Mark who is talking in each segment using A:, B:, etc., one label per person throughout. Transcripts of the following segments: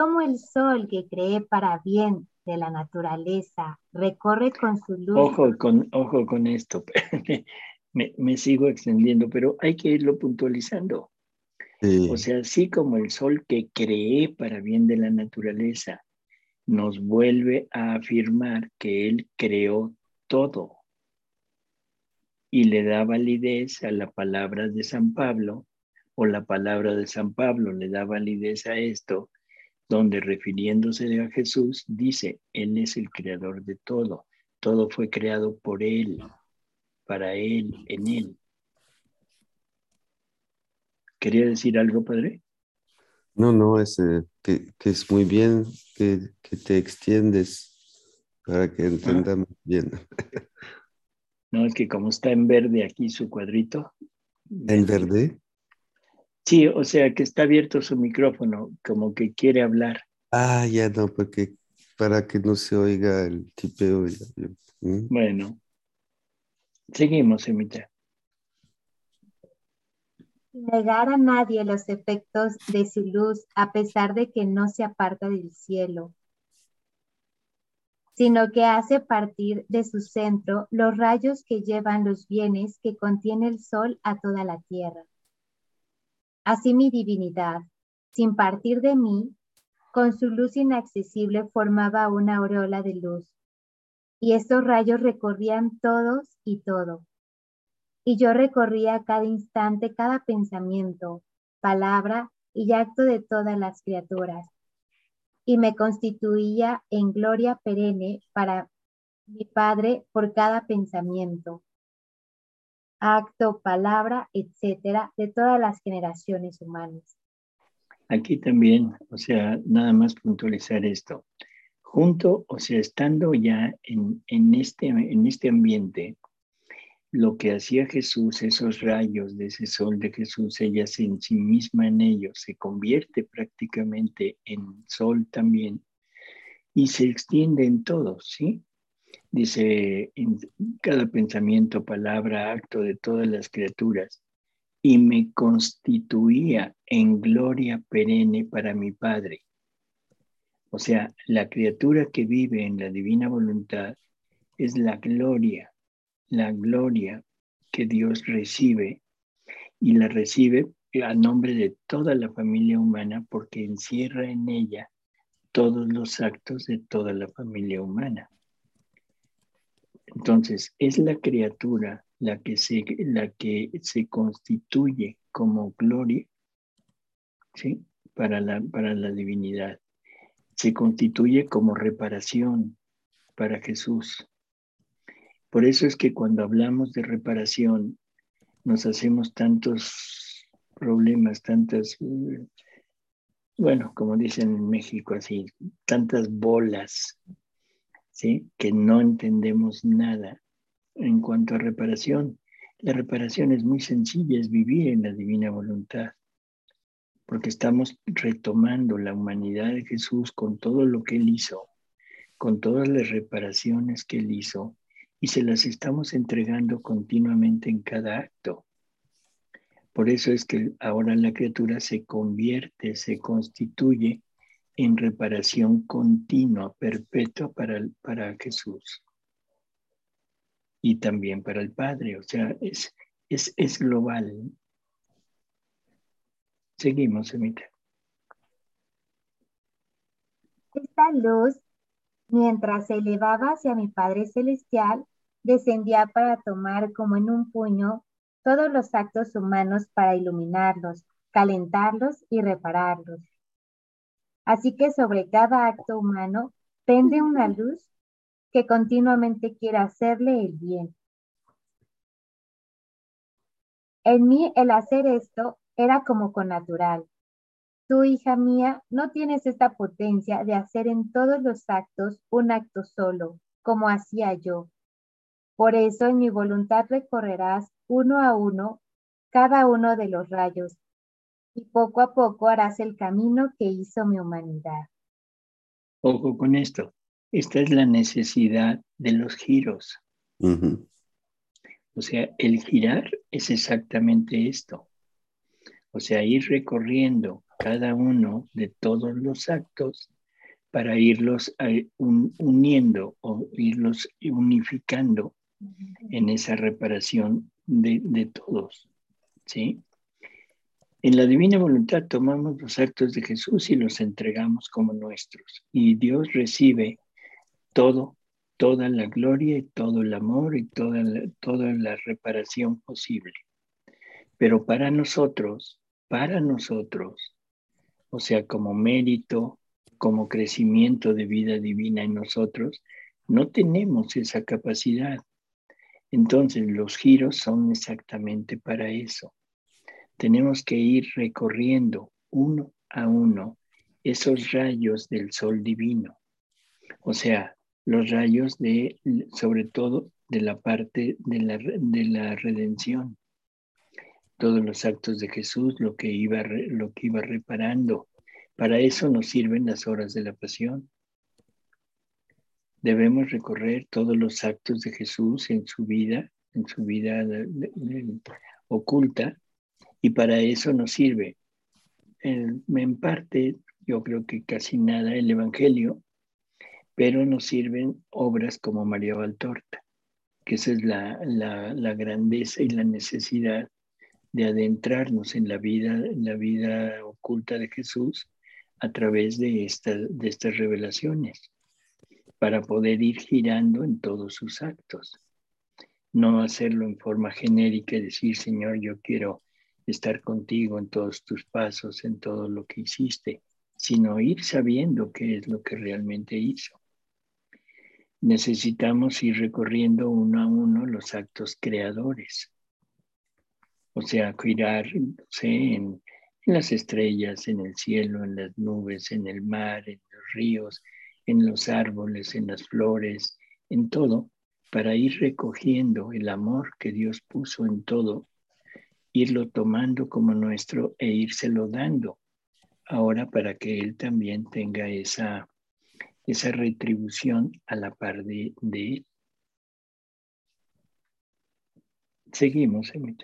A: Como el sol que cree para bien de la naturaleza, recorre con su luz.
B: Ojo con esto. Me sigo extendiendo, pero hay que irlo puntualizando. O
C: Sí.
B: sea, así como el sol que cree para bien de la naturaleza nos vuelve a afirmar que él creó todo y le da validez a la palabra de San Pablo, o la palabra de San Pablo le da validez a esto, donde refiriéndose a Jesús dice, Él es el creador de todo fue creado por Él, para Él, en Él. ¿Quería decir algo, padre?
C: No, no, que es muy bien que te extiendes para que
B: ¿Ah?
C: entendamos bien.
B: No, es que como está en verde aquí su cuadrito,
C: ¿En
B: bueno.
C: verde?
B: Sí, o sea que está abierto su micrófono, como que quiere hablar.
C: Ah, ya no, porque para que no se oiga el tipeo. ¿Mm?
B: Bueno, seguimos, Emita.
A: Sin negar a nadie los efectos de su luz, a pesar de que no se aparta del cielo, sino que hace partir de su centro los rayos que llevan los bienes que contiene el sol a toda la tierra. Así mi divinidad, sin partir de mí, con su luz inaccesible formaba una aureola de luz, y estos rayos recorrían todos y todo. Y yo recorría a cada instante cada pensamiento, palabra y acto de todas las criaturas, y me constituía en gloria perenne para mi Padre por cada pensamiento, acto, palabra, etcétera, de todas las generaciones humanas.
B: Aquí también, o sea, nada más puntualizar esto. Junto, o sea, estando ya en este ambiente, lo que hacía Jesús, esos rayos de ese sol de Jesús, ella se en sí misma en ellos, se convierte prácticamente en sol también y se extiende en todos, ¿sí? Dice, en cada pensamiento, palabra, acto de todas las criaturas, y me constituía en gloria perenne para mi Padre. O sea, la criatura que vive en la divina voluntad es la gloria que Dios recibe y la recibe a nombre de toda la familia humana porque encierra en ella todos los actos de toda la familia humana. Entonces, es la criatura la que se constituye como gloria, ¿sí? Para la divinidad. Se constituye como reparación para Jesús. Por eso es que cuando hablamos de reparación, nos hacemos tantos problemas, bueno, como dicen en México, así, tantas bolas, ¿sí? Que no entendemos nada en cuanto a reparación. La reparación es muy sencilla, es vivir en la divina voluntad, porque estamos retomando la humanidad de Jesús con todo lo que Él hizo, con todas las reparaciones que Él hizo, y se las estamos entregando continuamente en cada acto. Por eso es que ahora la criatura se convierte, se constituye en reparación continua, perpetua para Jesús y también para el Padre. O sea, es global. Seguimos, Emita.
A: Esta luz, mientras se elevaba hacia mi Padre Celestial, descendía para tomar como en un puño todos los actos humanos para iluminarlos, calentarlos y repararlos. Así que sobre cada acto humano pende una luz que continuamente quiere hacerle el bien. En mí el hacer esto era como connatural. Tú, hija mía, no tienes esta potencia de hacer en todos los actos un acto solo, como hacía yo. Por eso en mi voluntad recorrerás uno a uno cada uno de los rayos, y poco a poco harás el camino que hizo mi humanidad.
B: Ojo con esto. Esta es la necesidad de los giros.
C: Ujú.
B: O sea, el girar es exactamente esto. O sea, ir recorriendo cada uno de todos los actos para irlos uniendo o irlos unificando en esa reparación de todos, ¿sí? En la divina voluntad tomamos los actos de Jesús y los entregamos como nuestros. Y Dios recibe todo, toda la gloria y todo el amor y toda la reparación posible. Pero para nosotros, o sea, como mérito, como crecimiento de vida divina en nosotros, no tenemos esa capacidad. Entonces, los giros son exactamente para eso. Tenemos que ir recorriendo uno a uno esos rayos del sol divino. O sea, los rayos sobre todo, de la parte de la redención. Todos los actos de Jesús, lo que iba reparando. Para eso nos sirven las horas de la pasión. Debemos recorrer todos los actos de Jesús en su vida oculta, y para eso nos sirve, en parte, yo creo que casi nada, el Evangelio, pero nos sirven obras como María Valtorta, que esa es la grandeza y la necesidad de adentrarnos en la vida oculta de Jesús a través de estas revelaciones, para poder ir girando en todos sus actos. No hacerlo en forma genérica y decir, Señor, yo quiero estar contigo en todos tus pasos, en todo lo que hiciste, sino ir sabiendo qué es lo que realmente hizo. Necesitamos ir recorriendo uno a uno los actos creadores. O sea, girar, no sé, en las estrellas, en el cielo, en las nubes, en el mar, en los ríos, en los árboles, en las flores, en todo, para ir recogiendo el amor que Dios puso en todo, irlo tomando como nuestro e írselo dando ahora para que Él también tenga esa retribución a la par de Él. Seguimos, Emita.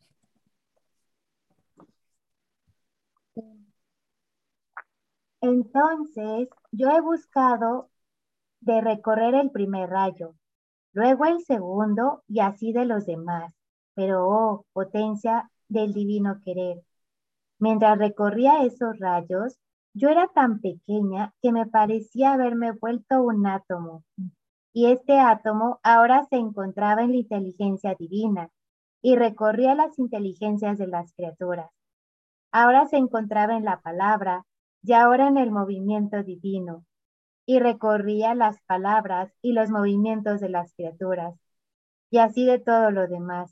A: Entonces, yo he buscado de recorrer el primer rayo, luego el segundo y así de los demás. Pero, oh, potencia del divino querer. Mientras recorría esos rayos, yo era tan pequeña que me parecía haberme vuelto un átomo. Y este átomo ahora se encontraba en la inteligencia divina y recorría las inteligencias de las criaturas. Ahora se encontraba en la palabra y ahora en el movimiento divino, y recorría las palabras y los movimientos de las criaturas, y así de todo lo demás.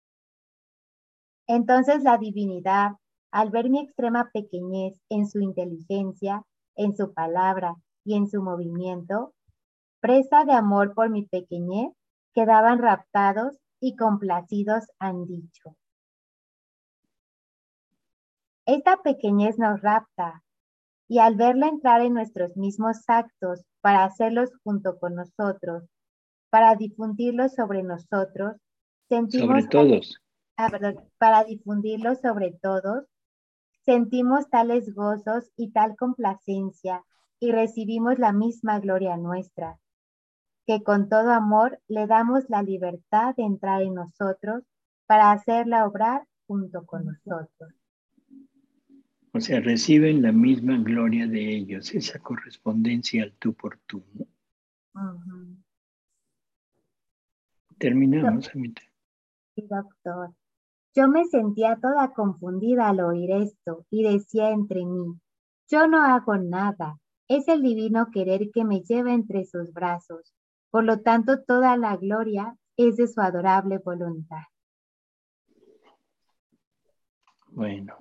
A: Entonces la divinidad, al ver mi extrema pequeñez en su inteligencia, en su palabra y en su movimiento, presa de amor por mi pequeñez, quedaban raptados y complacidos han dicho. Esta pequeñez nos rapta, y al verla entrar en nuestros mismos actos para hacerlos junto con nosotros, para difundirlos sobre nosotros, sentimos...
B: Sobre todos.
A: Para difundirlos sobre todos, sentimos tales gozos y tal complacencia y recibimos la misma gloria nuestra, que con todo amor le damos la libertad de entrar en nosotros para hacerla obrar junto con nosotros.
B: O sea, reciben la misma gloria de ellos, esa correspondencia al tú por tú, ¿no?
A: Uh-huh.
B: Terminamos, Amita.
A: Sí, doctor. Yo me sentía toda confundida al oír esto y decía entre mí, yo no hago nada, es el divino querer que me lleva entre sus brazos, por lo tanto toda la gloria es de su adorable voluntad.
B: Bueno.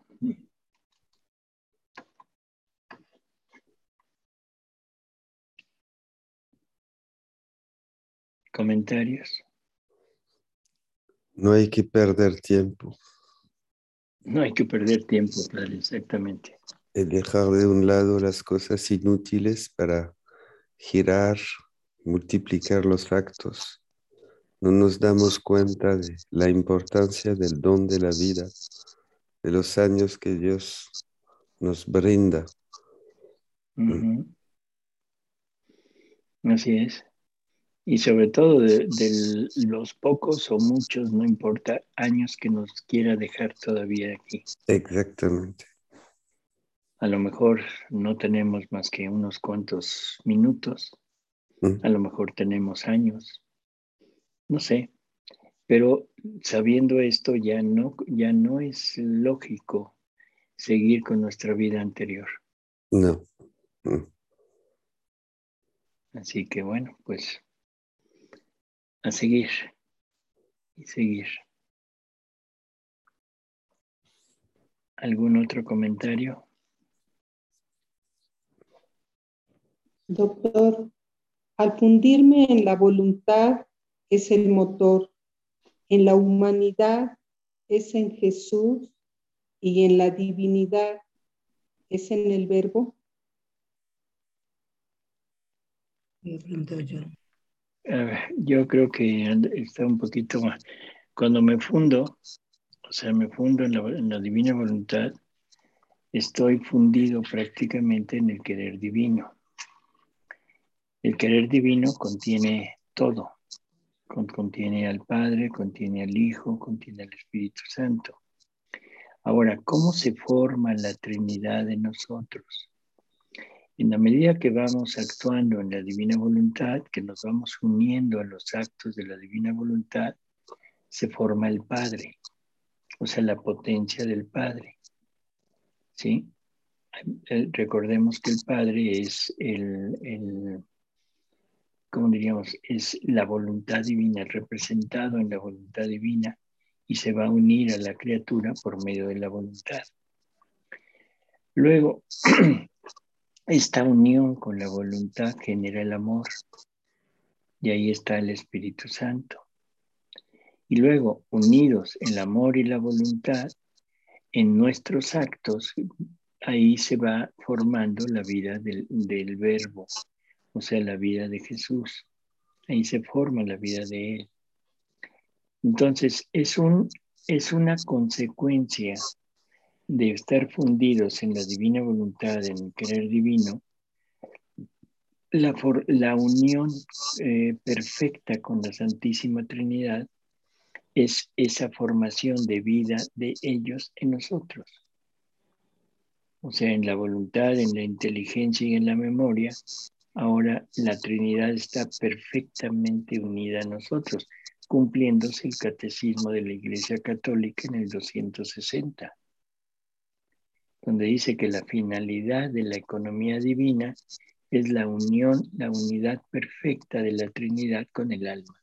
B: ¿Comentarios?
C: No hay que perder tiempo.
B: No hay que perder tiempo, padre, exactamente.
C: Dejar de un lado las cosas inútiles para girar, multiplicar los actos. No nos damos cuenta de la importancia del don de la vida, de los años que Dios nos brinda.
B: Así es. Y sobre todo de los pocos o muchos, no importa, años que nos quiera dejar todavía aquí.
C: Exactamente.
B: A lo mejor no tenemos más que unos cuantos minutos, a lo mejor tenemos años, no sé, pero sabiendo esto ya no es lógico seguir con nuestra vida anterior.
C: No.
B: Así que bueno, pues a seguir y seguir. ¿Algún otro comentario?
D: Doctor, al fundirme en la voluntad es el motor, en la humanidad es en Jesús y en la divinidad es en el Verbo.
B: Yo creo que está un poquito más. Cuando me fundo, o sea, me fundo en la divina voluntad, estoy fundido prácticamente en el querer divino. El querer divino contiene todo. Contiene al Padre, contiene al Hijo, contiene al Espíritu Santo. Ahora, ¿cómo se forma la Trinidad en nosotros? En la medida que vamos actuando en la divina voluntad, que nos vamos uniendo a los actos de la divina voluntad, se forma el Padre, o sea, la potencia del Padre. ¿Sí? Recordemos que el Padre es ¿cómo diríamos? Es la voluntad divina, representado en la voluntad divina, y se va a unir a la criatura por medio de la voluntad. Luego, esta unión con la voluntad genera el amor, y ahí está el Espíritu Santo. Y luego, unidos el amor y la voluntad, en nuestros actos, ahí se va formando la vida del Verbo, o sea, la vida de Jesús. Ahí se forma la vida de Él. Entonces, es una consecuencia de estar fundidos en la divina voluntad, en el querer divino, la unión perfecta con la Santísima Trinidad es esa formación de vida de ellos en nosotros. O sea, en la voluntad, en la inteligencia y en la memoria, ahora la Trinidad está perfectamente unida a nosotros, cumpliéndose el catecismo de la Iglesia Católica en el 260, donde dice que la finalidad de la economía divina es la unión, la unidad perfecta de la Trinidad con el alma.